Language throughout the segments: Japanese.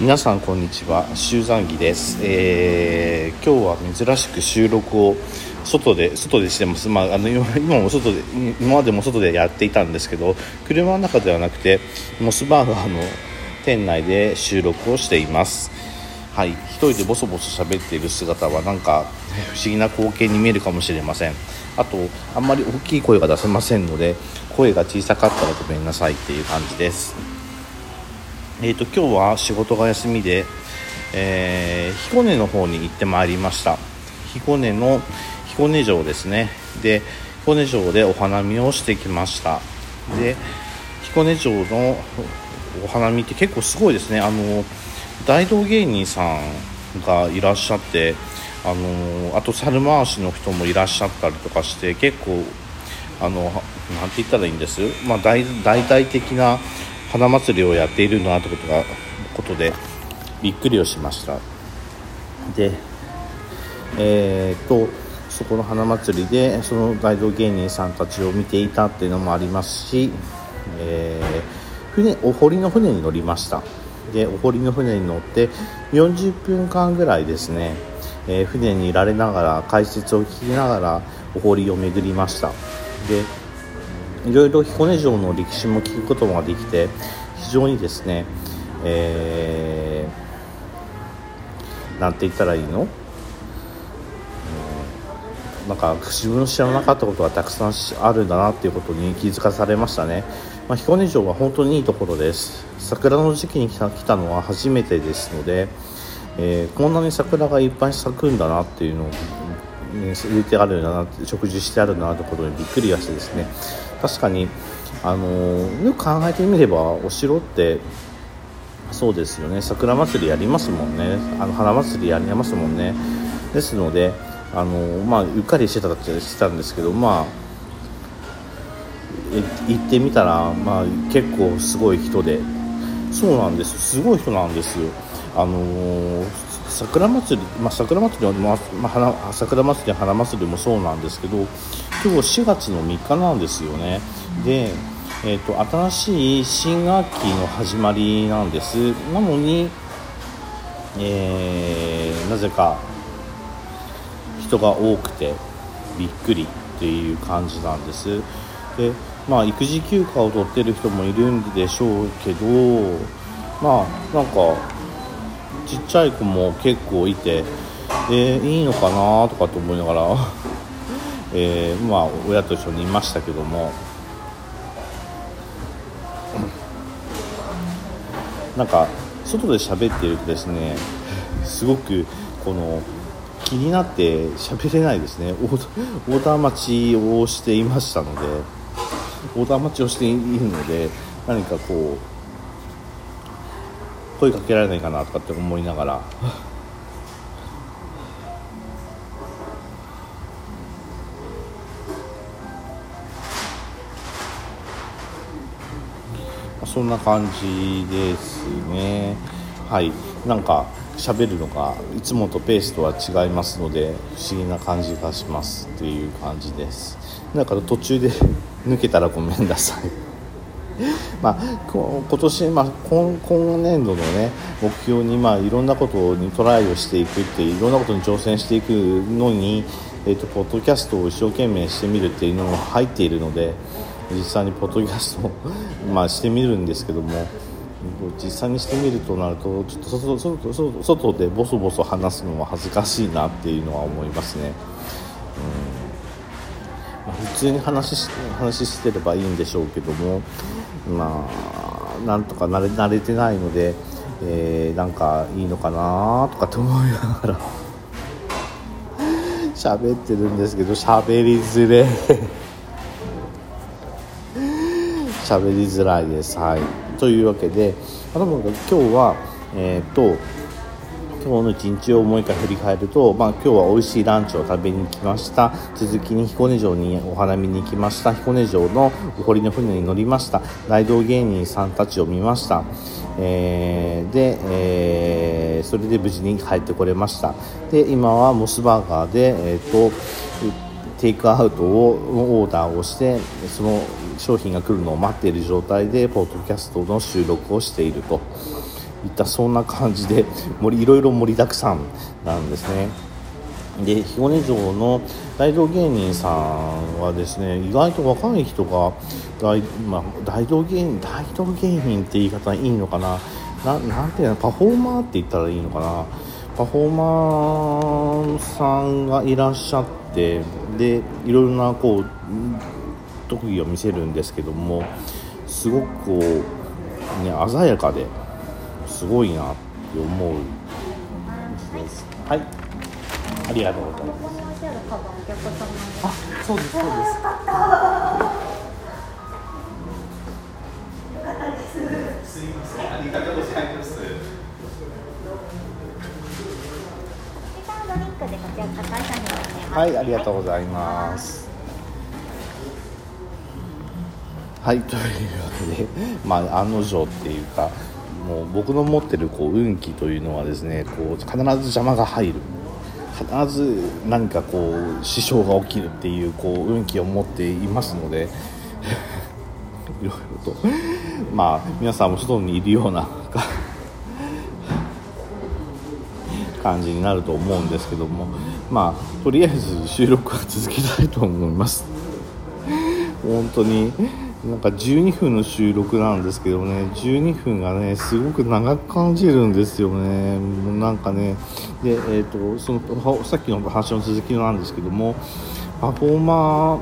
皆さんこんにちは、周山儀です。今日は珍しく収録を外でしてます。今までも外でやっていたんですけど、車の中ではなくてモスバーガーの店内で収録をしています。はい、一人でボソボソ喋っている姿はなんか不思議な光景に見えるかもしれません。あとあんまり大きい声が出せませんので、声が小さかったらごめんなさいっていう感じです。今日は仕事が休みで、彦根の方に行ってまいりました。彦根城ですね。で、彦根城でお花見をしてきました。で、彦根城のお花見って結構すごいですね。大道芸人さんがいらっしゃって、あと猿回しの人もいらっしゃったりとかして、結構なんて言ったらいいんです、大々的な花祭りをやっているなということでびっくりをしました。で、そこの花祭りでその大道芸人さんたちを見ていたっていうのもありますし、お堀の船に乗りました。で、お堀の船に乗って40分間ぐらいですね、船にいられながら解説を聞きながらお堀を巡りました。で、いろいろ彦根城の歴史も聞くことができて、非常にですね、なんて言ったらいいの、なんか自分の知らなかったことがたくさんあるんだなっていうことに気づかされましたね。彦根城は本当にいいところです。桜の時期に来たのは初めてですので、こんなに桜がいっぱい咲くんだなっていうのを植えてあるんだなって、植樹してあるんだなということにびっくりはしてですね、確かによく考えてみればお城ってそうですよね、桜祭りやりますもんね。花祭りやりますもんね。ですのでうっかりしてたんですけど、行ってみたら、結構すごい人で、そうなんです、すごい人なんですよ。桜祭り、桜祭り花祭りもそうなんですけど、今日4月の3日なんですよね。で、新しい新学期の始まりなんです。なのに、なぜか人が多くてびっくりっていう感じなんです。で、育児休暇を取ってる人もいるんでしょうけど、なんかちっちゃい子も結構いて、いいのかなとかと思いながら親と一緒にいましたけども、なんか外で喋っているとですね、すごく気になって喋れないですね。オーダー待ちをしていましたので、何か声かけられないかなとかって思いながらそんな感じですね。はい、なんか喋るのがいつもとペースとは違いますので、不思議な感じがしますっていう感じです。だから途中で抜けたらごめんなさい。今年、今年度のね目標にいろんなことにトライをしていくっていう、いろんなことに挑戦していくのに、ポッドキャストを一生懸命してみるっていうのも入っているので、実際にポッドキャストをしてみるんですけども、実際にしてみるとなると、ちょっと外でボソボソ話すのは恥ずかしいなっていうのは思いますね。普通に話してればいいんでしょうけども、なんとか慣れてないので、なんかいいのかなとかと思いながら喋ってるんですけど、喋りづらいです。はい、というわけで、今日は今日の一日をもう一回振り返ると、今日は美味しいランチを食べに来ました。続きに彦根城にお花見に行きました。彦根城のお堀の船に乗りました。大道芸人さんたちを見ました。それで無事に帰ってこれました。で、今はモスバーガーで、テイクアウトをオーダーをして、その商品が来るのを待っている状態でポッドキャストの収録をしているとったそんな感じでいろいろ盛りだくさんなんですね。で彦根城の大道芸人さんはですね、意外と若い人が大道芸人って言い方いいのかな、なんていうの、パフォーマーって言ったらいいのかな、パフォーマーさんがいらっしゃって、でいろいろな特技を見せるんですけども、すごく鮮やかですごいなって思うです。はい、ありがとうございます。あ、そうですそうです。よかったです。すいません、ありがとうございます。ドリンクでこちら高橋さんにお願いします。はい、ありがとうございます。はい、というわけで、案の定っていうか、もう僕の持ってる運気というのはですね、必ず邪魔が入る、必ず何か支障が起きるっていう運気を持っていますのでいろいろと皆さんも外にいるような感じになると思うんですけども、とりあえず収録は続けたいと思います。本当に12分の収録なんですけどね、12分がねすごく長く感じるんですよね。もうで、そのさっきの話の続きなんですけども、パフォーマ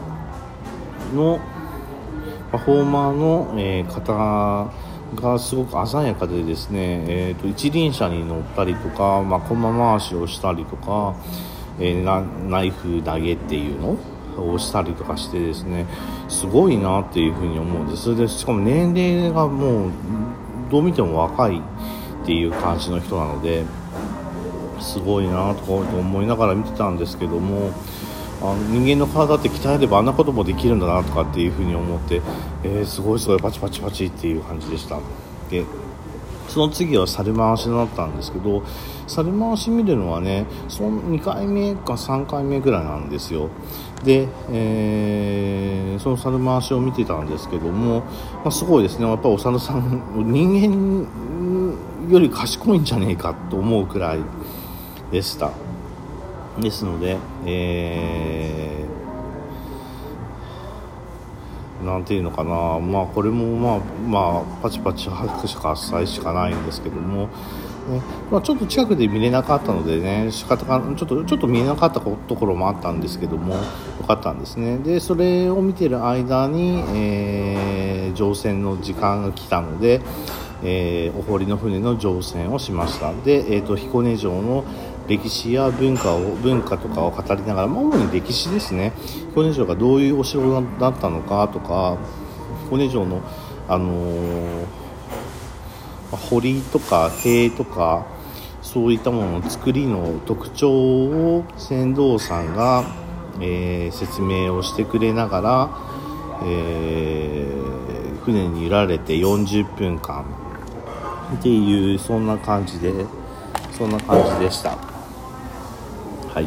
ーの、方がすごく鮮やかでですね、一輪車に乗ったりとか、駒回しをしたりとか、ナイフ投げっていうのをしたりとかしてですね、すごいなっていうふうに思うんです。それでしかも年齢がもうどう見ても若いっていう感じの人なので、すごいなと思いながら見てたんですけども、人間の体って鍛えればあんなこともできるんだなとかっていうふうに思って、すごいパチパチパチっていう感じでした。でその次は猿回しになったんですけど、猿回し見るのはね、その2回目か3回目ぐらいなんですよ。で、その猿回しを見てたんですけども、すごいですね。やっぱお猿さん人間より賢いんじゃねえかと思うくらいでした。ですので、なんていうのかな、これもパチパチ拍手喝采しかないんですけども、ね、ちょっと近くで見れなかったのでね、仕方がちょっと見えなかったところもあったんですけども、よかったんですね。でそれを見てる間に、乗船の時間が来たので、お堀の船の乗船をしました。で、彦根城の歴史や文化とかを語りながら、主に歴史ですね。彦根城がどういうお城だったのかとか、彦根城の堀とか塀とかそういったものの作りの特徴を船頭さんが、説明をしてくれながら、船に揺られて40分間っていうそんな感じでした。はい。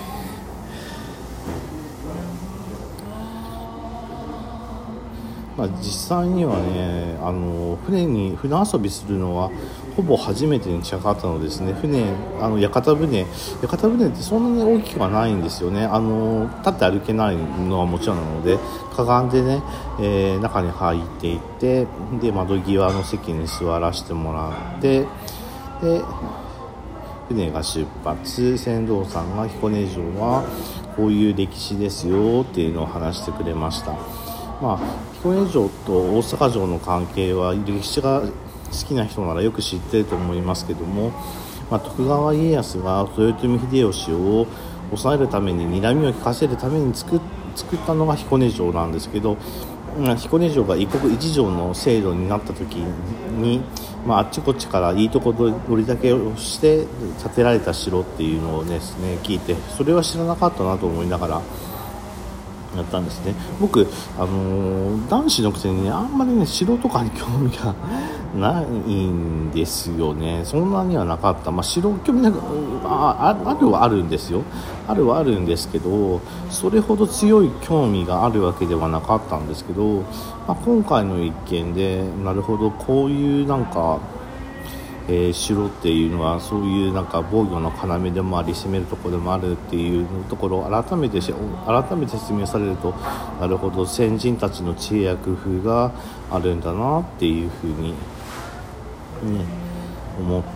実際にはね、船遊びするのはほぼ初めてに近かったのですね。屋形船ってそんなに大きくはないんですよね。立って歩けないのはもちろんなので、かがんでね、中に入っていって、で窓際の席に座らせてもらって、で船が出発、船頭さんが彦根城はこういう歴史ですよっていうのを話してくれました。彦根城と大阪城の関係は歴史が好きな人ならよく知っていると思いますけども、徳川家康が豊臣秀吉を抑えるために、睨みを利かせるために作ったのが彦根城なんですけど、彦根城が一国一城の制度になった時に、あっちこっちからいいとこ取りだけをして建てられた城っていうのをですね聞いて、それは知らなかったなと思いながらやったんですね。僕、男子のくせにね、あんまりね城とかに興味がないんですよね。そんなにはなかった。城興味なくあるはあるんですよ。あるはあるんですけど、それほど強い興味があるわけではなかったんですけど、今回の一件でなるほどこういう城っていうのはそういうなんか防御の要でもあり攻めるところでもあるっていうところを改めて説明されると、なるほど先人たちの知恵や工夫があるんだなっていうふうに、ね、思って、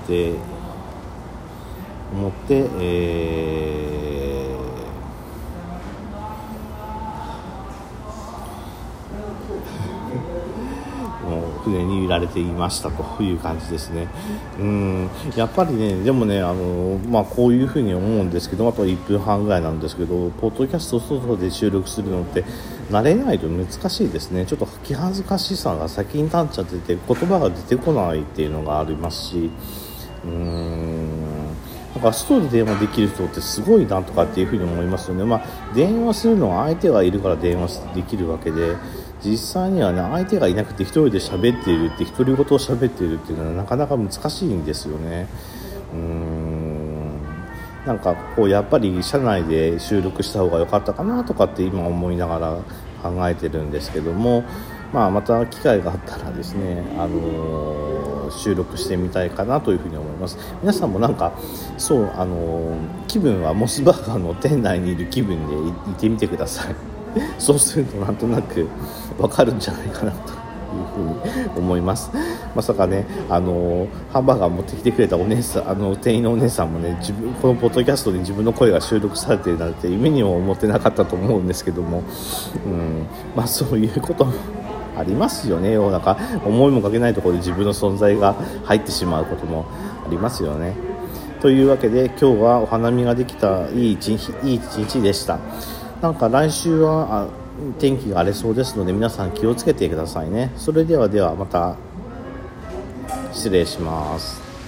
船に揺られていましたという感じですね。やっぱりね、でもね、こういうふうに思うんですけど、あと1分半ぐらいなんですけど、ポッドキャスト外で収録するのって慣れないと難しいですね。ちょっと気恥ずかしさが先に立っちゃってて、言葉が出てこないっていうのがありますし、なんか外で電話できる人ってすごいなとかっていうふうに思いますよね。電話するのは相手がいるから電話できるわけで、実際にはね、相手がいなくて一人で喋っているって、独り言を喋っているっていうのはなかなか難しいんですよね。なんかこうやっぱり社内で収録した方が良かったかなとかって今思いながら考えてるんですけども、また機会があったらですね、収録してみたいかなというふうに思います。皆さんもなんかそう気分はモスバーガーの店内にいる気分でいてみてください。そうするとなんとなくわかるんじゃないかなというふうに思います。まさかね、ハンバーガー持ってきてくれたお姉さん、店員のお姉さんもね、このポッドキャストで自分の声が収録されているなんて夢にも思ってなかったと思うんですけども、そういうこともありますよね。なんか思いもかけないところで自分の存在が入ってしまうこともありますよね。というわけで今日はお花見ができたいい一日でした。なんか来週は天気が荒れそうですので皆さん気をつけてくださいね。それではまた失礼します。